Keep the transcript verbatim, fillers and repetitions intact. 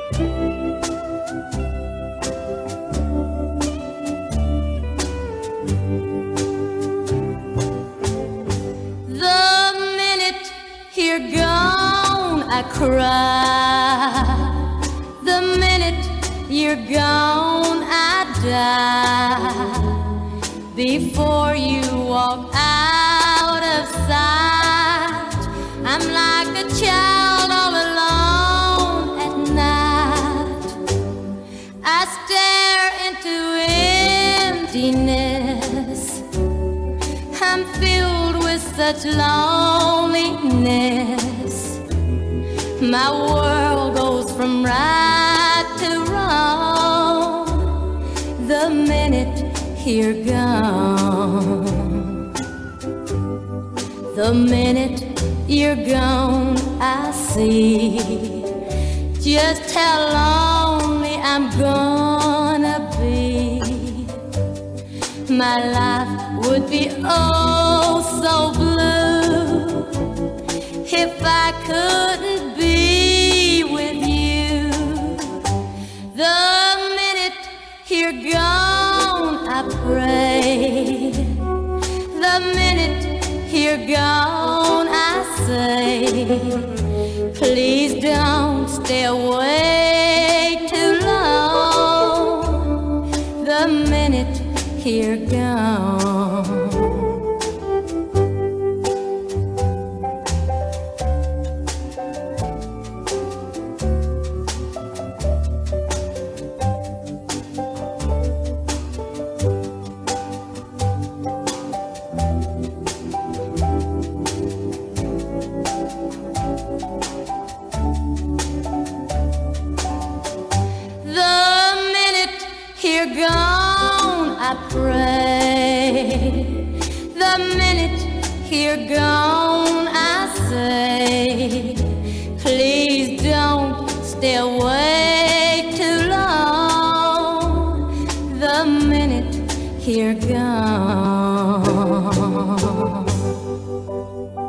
You're gone, I cry. The minute you're gone, I die. Before you walk out of sight, I'm like a child all alone at night. I stare into emptiness. I'm filled with such loneliness. My world goes from right to wrong the minute you're gone. The minute you're gone, I see just how lonely I'm gonna be. My life would be oh so blue if I couldn't be with you. The minute you're gone, I pray. The minute you're gone, I say, please don't stay away too long. The minute you're gone. You're gone, I pray. The minute you're gone, I say, please don't stay away too long. The minute you're gone.